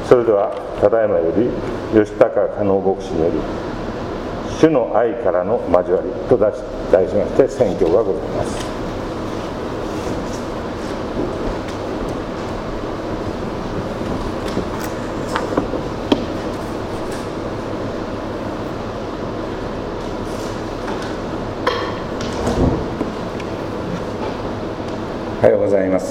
それではただいまより吉高加納牧師により主の愛からの交わりと題しまして宣教がございます。おはようございます。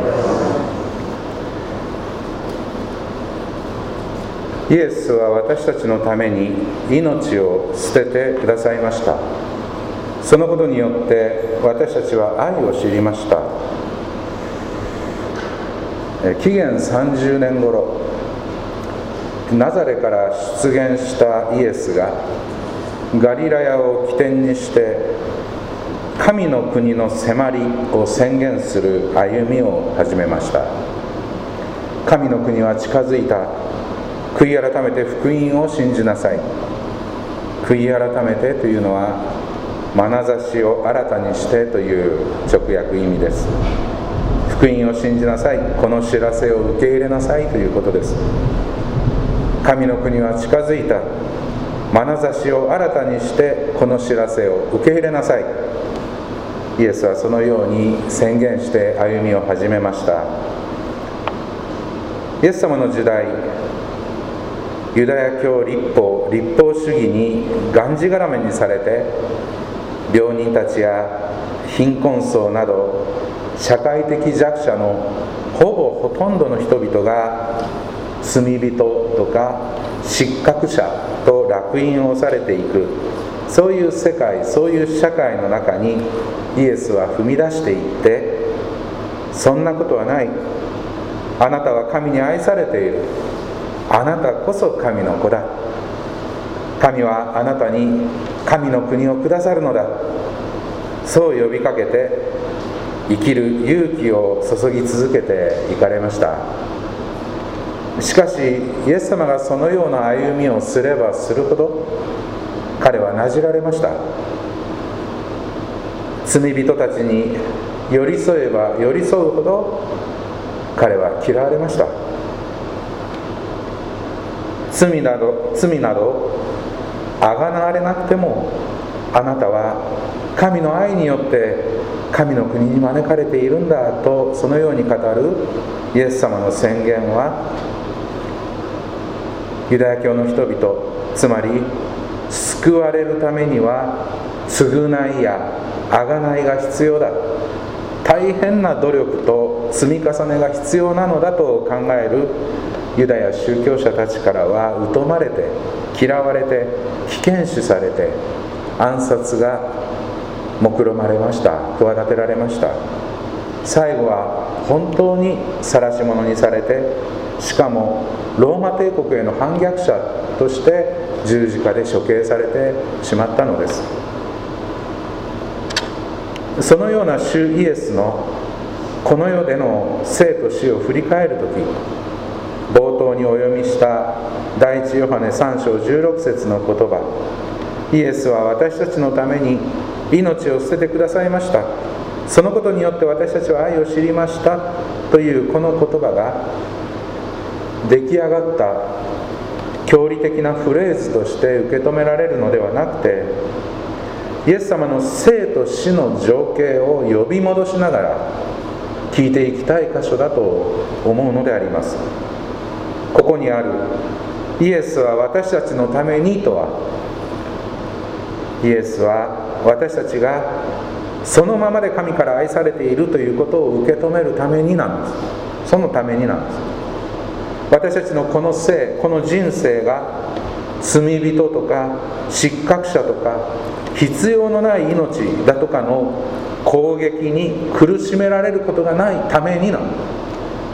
イエスは私たちのために命を捨ててくださいました。そのことによって私たちは愛を知りました。紀元30年頃、ナザレから出現したイエスがガリラヤを起点にして神の国の迫りを宣言する歩みを始めました。神の国は近づいた。悔い改めて福音を信じなさい。悔い改めてというのは眼差しを新たにしてという直訳意味です。福音を信じなさい。この知らせを受け入れなさいということです。神の国は近づいた。眼差しを新たにしてこの知らせを受け入れなさい。イエスはそのように宣言して歩みを始めました。イエス様の時代、ユダヤ教立法主義にがんじがらめにされて、病人たちや貧困層など社会的弱者のほとんどの人々が罪人とか失格者と烙印をされていく、そういう世界、そういう社会の中にイエスは踏み出していって、そんなことはない。あなたは神に愛されている。あなたこそ神の子だ。神はあなたに神の国をくださるのだ。そう呼びかけて生きる勇気を注ぎ続けていかれました。しかしイエス様がそのような歩みをすればするほど彼はなじられました。罪人たちに寄り添えば寄り添うほど彼は嫌われました。罪などあがなわれなくても、あなたは神の愛によって神の国に招かれているんだと、そのように語るイエス様の宣言は、ユダヤ教の人々、つまり救われるためには償いや贖いが必要だ、大変な努力と積み重ねが必要なのだと考えるユダヤ宗教者たちからは疎まれて、嫌われて、危険視されて、暗殺が目論まれました。企てられました。最後は本当に晒し者にされて、しかもローマ帝国への反逆者として十字架で処刑されてしまったのです。そのような主イエスのこの世での生と死を振り返るとき、冒頭にお読みした第一ヨハネ3章16節の言葉、イエスは私たちのために命を捨ててくださいました。そのことによって私たちは愛を知りましたというこの言葉が出来上がった教理的なフレーズとして受け止められるのではなくて、イエス様の生と死の情景を呼び戻しながら聞いていきたい箇所だと思うのであります。ここにあるイエスは私たちのためにとは、イエスは私たちがそのままで神から愛されているということを受け止めるためになんです。そのためになんです。私たちのこの生、この人生が罪人とか失格者とか必要のない命だとかの攻撃に苦しめられることがないためになんです。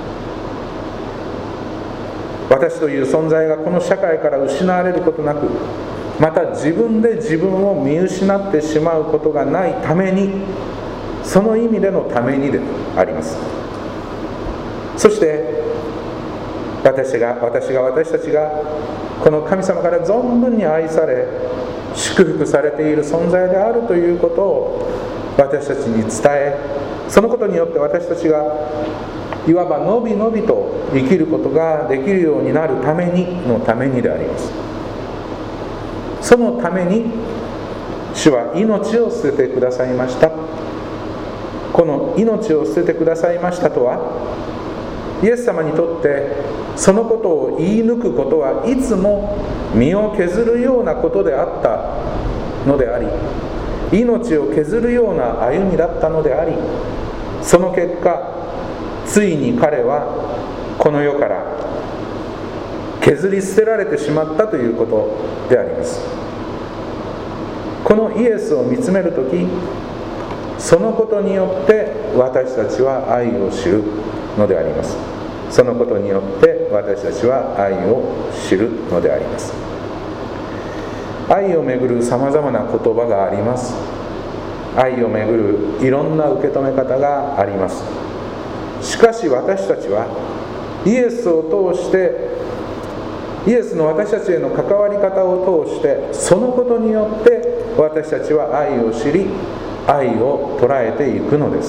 私という存在がこの社会から失われることなく、また自分で自分を見失ってしまうことがないために、その意味でのためにであります。そして私たちがこの神様から存分に愛され祝福されている存在であるということを私たちに伝え、そのことによって私たちがいわばのびのびと生きることができるようになるためにのためにであります。そのために主は命を捨ててくださいました。この命を捨ててくださいましたとは、イエス様にとってそのことを言い抜くことはいつも身を削るようなことであったのであり、命を削るような歩みだったのであり、その結果ついに彼はこの世から削り捨てられてしまったということであります。このイエスを見つめるとき、そのことによって私たちは愛を知るのであります。そのことによって私たちは愛を知るのであります。愛をめぐるさまざまな言葉があります。愛をめぐるいろんな受け止め方があります。しかし私たちはイエスを通して、イエスの私たちへの関わり方を通して、そのことによって私たちは愛を知り、愛を捉えていくのです。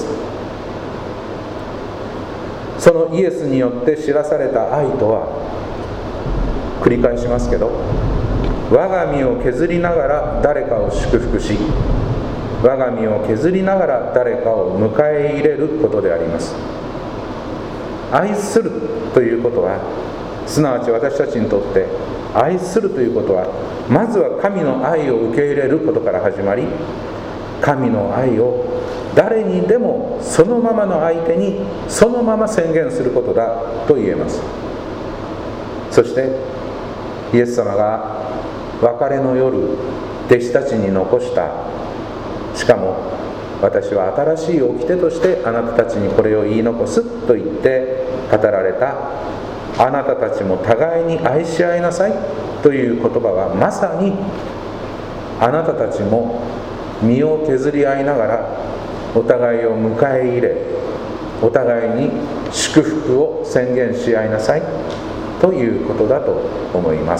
そのイエスによって知らされた愛とは、繰り返しますけど、我が身を削りながら誰かを祝福し、我が身を削りながら誰かを迎え入れることであります。愛するということは、すなわち私たちにとって愛するということは、まずは神の愛を受け入れることから始まり、神の愛を誰にでもそのままの相手にそのまま宣言することだと言えます。そしてイエス様が別れの夜弟子たちに残した、しかも私は新しい掟としてあなたたちにこれを言い残すと言って語られた、あなたたちも互いに愛し合いなさいという言葉は、まさにあなたたちも身を削り合いながらお互いを迎え入れ、お互いに祝福を宣言し合いなさいということだと思います。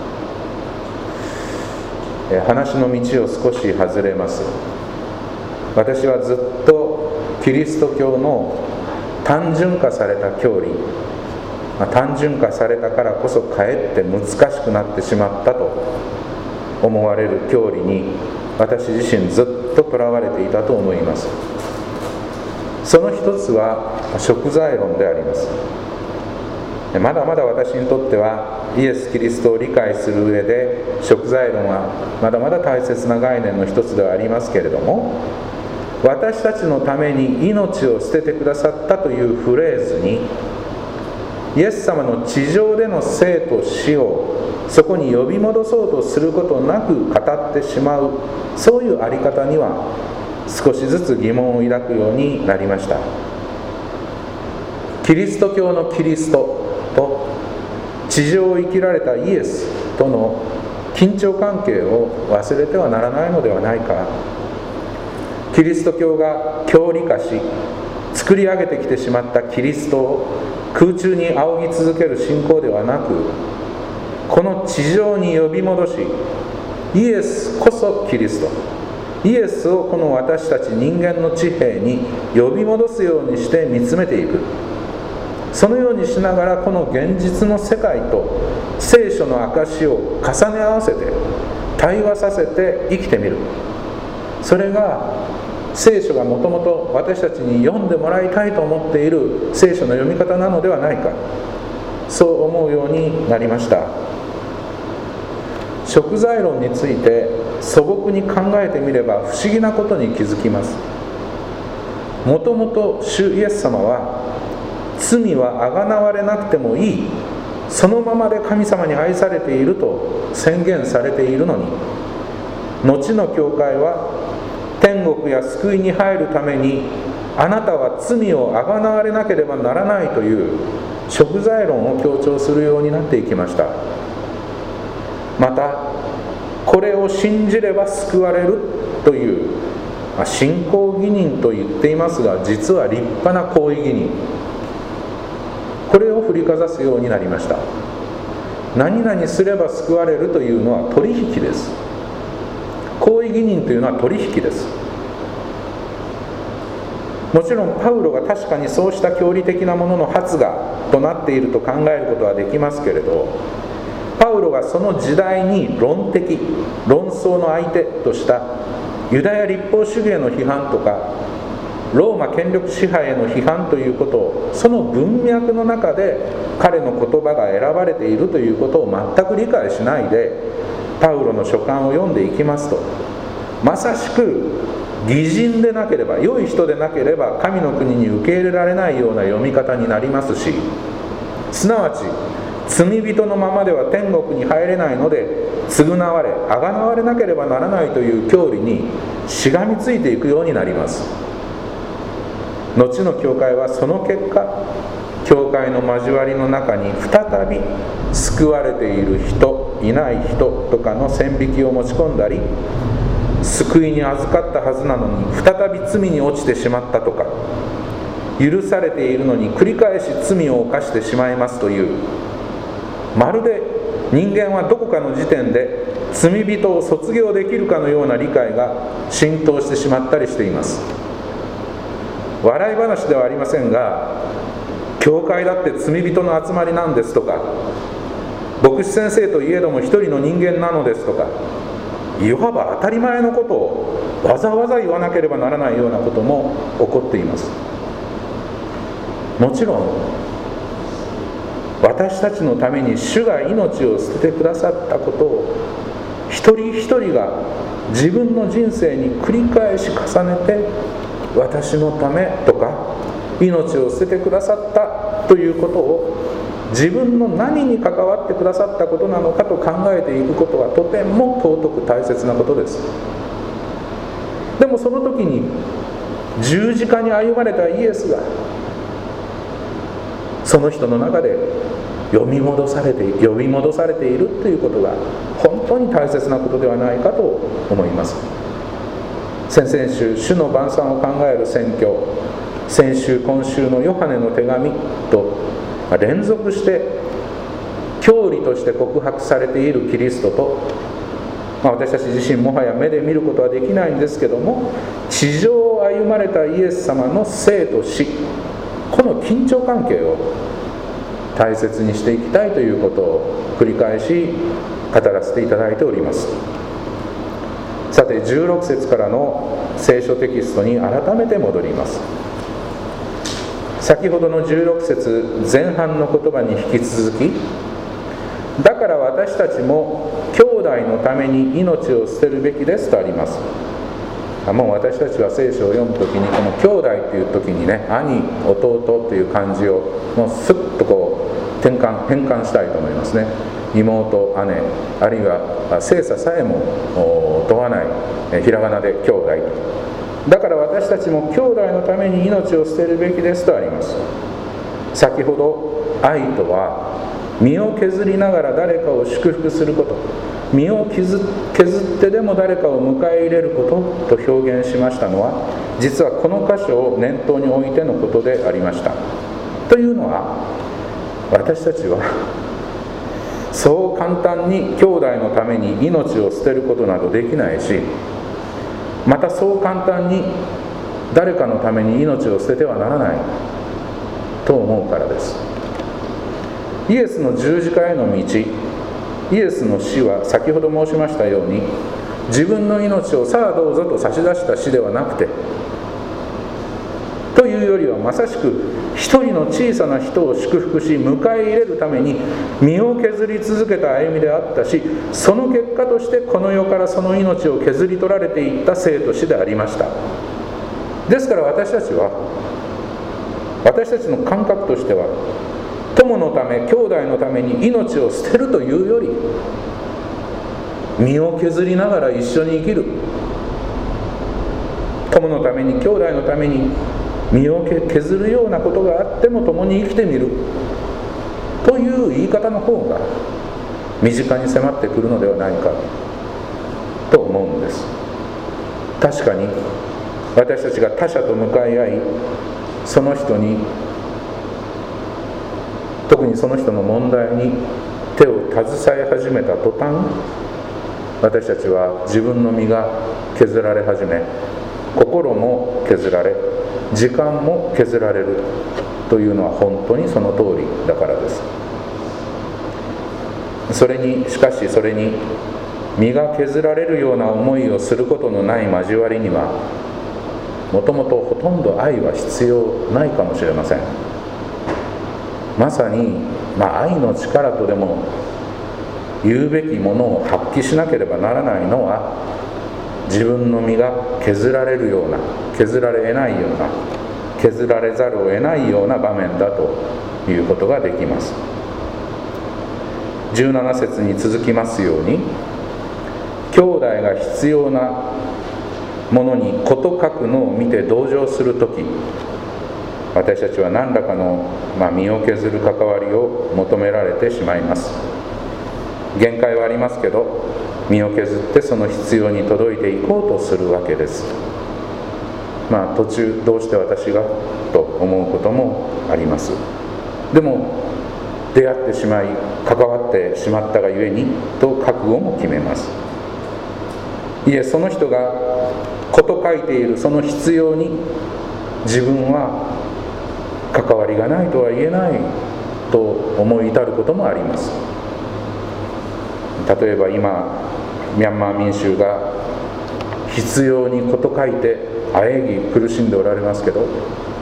話の道を少し外れます。私はずっとキリスト教の単純化された教理、単純化されたからこそかえって難しくなってしまったと思われる教理に、私自身ずっととらわれていたと思います。その一つは贖罪論であります。まだまだ私にとってはイエス・キリストを理解する上で贖罪論はまだまだ大切な概念の一つではありますけれども、私たちのために命を捨ててくださったというフレーズに、イエス様の地上での生と死をそこに呼び戻そうとすることなく語ってしまう、そういうあり方には少しずつ疑問を抱くようになりました。キリスト教のキリストと地上を生きられたイエスとの緊張関係を忘れてはならないのではないか。キリスト教が教理化し作り上げてきてしまったキリストを空中に仰ぎ続ける信仰ではなく、この地上に呼び戻し、イエスこそキリスト、イエスをこの私たち人間の地平に呼び戻すようにして見つめていく。そのようにしながらこの現実の世界と聖書の証を重ね合わせて対話させて生きてみる。それが聖書がもともと私たちに読んでもらいたいと思っている聖書の読み方なのではないか、そう思うようになりました。贖罪論について素朴に考えてみれば不思議なことに気づきます。もともと主イエス様は、罪はあがなわれなくてもいい、そのままで神様に愛されていると宣言されているのに、後の教会は天国や救いに入るためにあなたは罪をあがなわれなければならないという贖罪論を強調するようになっていきました。またこれを信じれば救われるという、信仰義人と言っていますが、実は立派な行為義人、これを振りかざすようになりました。何々すれば救われるというのは取引です。行為義人というのは取引です。 もちろんパウロが確かにそうした教理的なものの発芽となっていると考えることはできますけれど、パウロがその時代に論争の相手としたユダヤ立法主義への批判とかローマ権力支配への批判ということを、その文脈の中で彼の言葉が選ばれているということを全く理解しないでパウロの書簡を読んでいきますと、まさしく義人でなければ、良い人でなければ神の国に受け入れられないような読み方になりますし、すなわち罪人のままでは天国に入れないので償われ贖われなければならないという教理にしがみついていくようになります。後の教会はその結果、教会の交わりの中に再び救われている人いない人とかの線引きを持ち込んだり、救いに預かったはずなのに再び罪に落ちてしまったとか、許されているのに繰り返し罪を犯してしまいますという、まるで人間はどこかの時点で罪人を卒業できるかのような理解が浸透してしまったりしています。笑い話ではありませんが、教会だって罪人の集まりなんですとか、牧師先生といえども一人の人間なのですとか、いわば当たり前のことをわざわざ言わなければならないようなことも起こっています。もちろん私たちのために主が命を捨ててくださったことを一人一人が自分の人生に繰り返し重ねて、私のためとか命を捨ててくださったということを自分の何に関わってくださったことなのかと考えていくことはとても尊く大切なことです。でもその時に十字架に歩まれたイエスがその人の中で呼び戻されているということが本当に大切なことではないかと思います。先々週、主の晩餐を考える宣教、先週今週のヨハネの手紙と連続して教理として告白されているキリストと、私たち自身もはや目で見ることはできないんですけども、地上を歩まれたイエス様の生と死、この緊張関係を大切にしていきたいということを繰り返し語らせていただいております。さて、16節からの聖書テキストに改めて戻ります。先ほどの16節前半の言葉に引き続き、だから私たちも兄弟のために命を捨てるべきですとあります。もう私たちは聖書を読むときにこの兄弟というときにね、兄、弟という漢字をもうスッとこう変換したいと思いますね。妹、姉、あるいは性差さえも問わないひらがなで兄弟。だから私たちも兄弟のために命を捨てるべきですとあります。先ほど愛とは身を削りながら誰かを祝福すること、身を削ってでも誰かを迎え入れることと表現しましたのは、実はこの箇所を念頭に置いてのことでありました。というのは、私たちはそう簡単に兄弟のために命を捨てることなどできないし、またそう簡単に誰かのために命を捨ててはならないと思うからです。イエスの十字架への道、イエスの死は先ほど申しましたように、自分の命をさあどうぞと差し出した死ではなくて、というよりはまさしく一人の小さな人を祝福し迎え入れるために身を削り続けた歩みであったし、その結果としてこの世からその命を削り取られていった生と死でありました。ですから私たちの感覚としては、友のため兄弟のために命を捨てるというより、身を削りながら一緒に生きる、友のために兄弟のために身を削るようなことがあっても共に生きてみるという言い方の方が身近に迫ってくるのではないかと思うんです。確かに私たちが他者と向かい合い、その人に、特にその人の問題に手を携え始めた途端、私たちは自分の身が削られ始め、心も削られ、 時間も削られるというのは本当にその通りだからです。しかしそれに身が削られるような思いをすることのない交わりには、もともとほとんど愛は必要ないかもしれません。まさに、愛の力とでも言うべきものを発揮しなければならないのは、自分の身が削られるような、削られ得ないような、削られざるを得ないような場面だということができます。17節に続きますように、兄弟が必要なものに事欠くのを見て同情するとき、私たちは何らかの、身を削る関わりを求められてしまいます。限界はありますけど、身を削ってその必要に届いていこうとするわけです。途中どうして私がと思うこともあります。でも出会ってしまい関わってしまったがゆえにと覚悟も決めます。いえ、その人が事欠いているその必要に自分は関わりがないとは言えないと思い至ることもあります。例えば今ミャンマー民衆が必要に事欠いてあえぎ苦しんでおられますけど、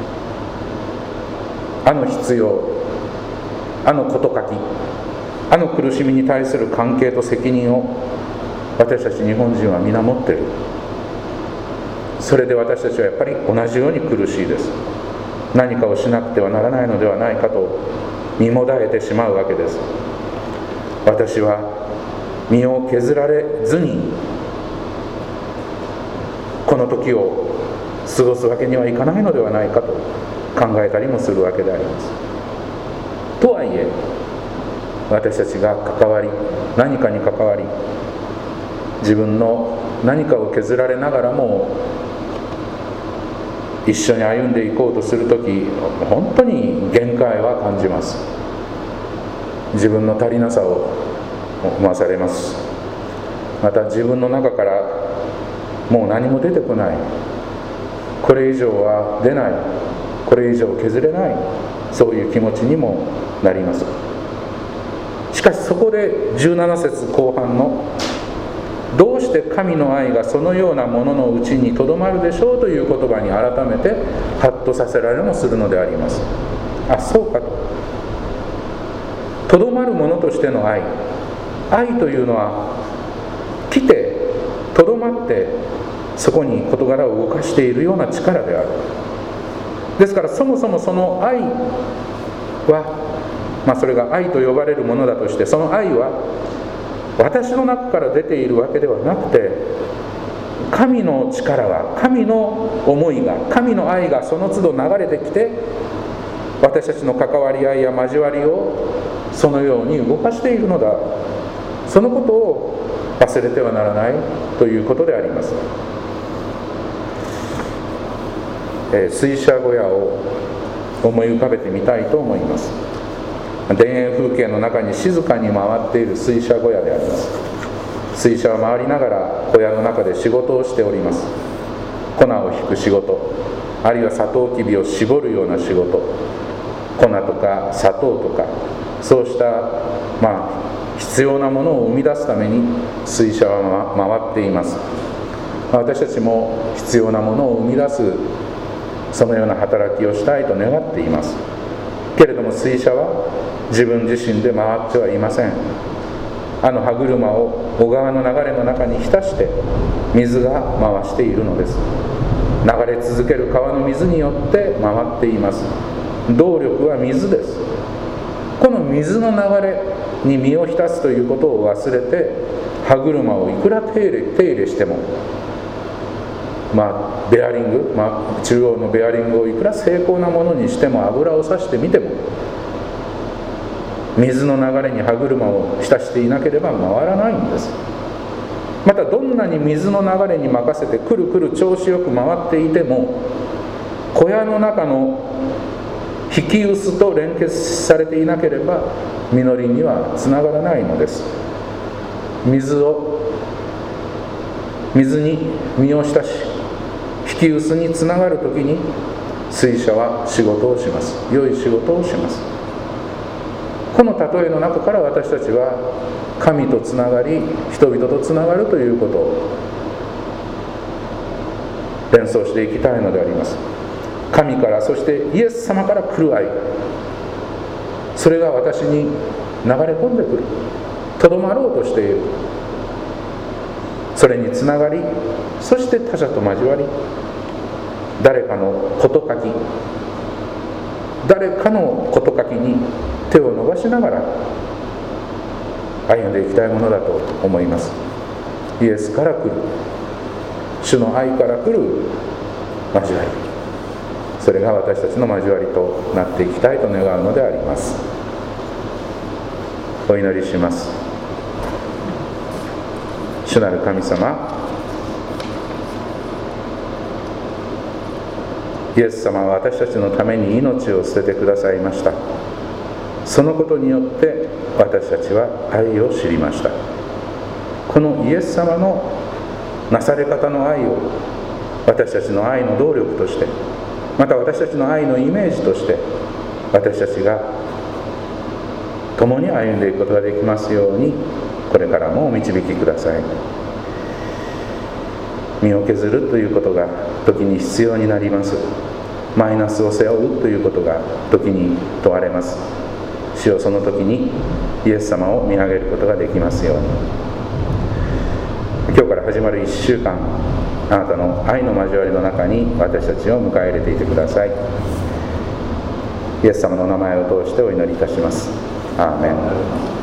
あの必要、あの事欠き、あの苦しみに対する関係と責任を私たち日本人は皆持っている。それで私たちはやっぱり同じように苦しいです。何かをしなくてはならないのではないかと身もだえてしまうわけです。私は身を削られずにこの時を過ごすわけにはいかないのではないかと考えたりもするわけであります。とはいえ、私たちが関わり、何かに関わり、自分の何かを削られながらも一緒に歩んでいこうとするとき、本当に限界は感じます。自分の足りなさを思わされます。また自分の中からもう何も出てこない、これ以上は出ない、これ以上削れない、そういう気持ちにもなります。しかしそこで17節後半のどうして神の愛がそのようなもののうちにとどまるでしょうという言葉に改めてハッとさせられもするのであります。そうかとどまるものとしての愛というのは来てとどまってそこに事柄を動かしているような力である。ですからそもそもその愛は、それが愛と呼ばれるものだとして、その愛は私の中から出ているわけではなくて、神の力が、神の思いが、神の愛がその都度流れてきて、私たちの関わり合いや交わりをそのように動かしているのだ。そのことを忘れてはならないということであります。水車小屋を思い浮かべてみたいと思います。田園風景の中に静かに回っている水車小屋であります。水車は回りながら小屋の中で仕事をしております。粉をひく仕事、あるいはサトウキビを絞るような仕事、粉とか砂糖とか、そうした必要なものを生み出すために水車は回っています。私たちも必要なものを生み出す、そのような働きをしたいと願っています。けれども水車は自分自身で回ってはいません。歯車を小川の流れの中に浸して水が回しているのです。流れ続ける川の水によって回っています。動力は水です。この水の流れに身を浸すということを忘れて、歯車をいくら手入れしても、ベアリング、中央のベアリングをいくら精巧なものにしても、油をさしてみても水の流れに歯車を浸していなければ回らないんです。またどんなに水の流れに任せてくるくる調子よく回っていても、小屋の中の引き薄と連結されていなければ実りにはつながらないのです。水に身を浸し引き薄につながるときに、 水車は仕事をします。良い仕事をします。この例えの中から私たちは神とつながり、人々とつながるということを連想していきたいのであります。神から、そしてイエス様から来る愛、それが私に流れ込んでくる、とどまろうとしている。それにつながり、そして他者と交わり、誰かの事欠き、誰かの事欠きに手を伸ばしながら歩んでいきたいものだと思います。イエスから来る、主の愛から来る交わり、それが私たちの交わりとなっていきたいと願うのであります。お祈りします。主なる神様、イエス様は私たちのために命を捨ててくださいました。そのことによって私たちは愛を知りました。このイエス様のなされ方の愛を私たちの愛の動力として、また私たちの愛のイメージとして、私たちが共に歩んでいくことができますように、これからもお導きください。身を削るということが時に必要になります。マイナスを背負うということが時に問われます。主よ、その時にイエス様を見上げることができますように。今日から始まる1週間、あなたの愛の交わりの中に私たちを迎え入れていてください。イエス様の名前を通してお祈りいたします。アーメン。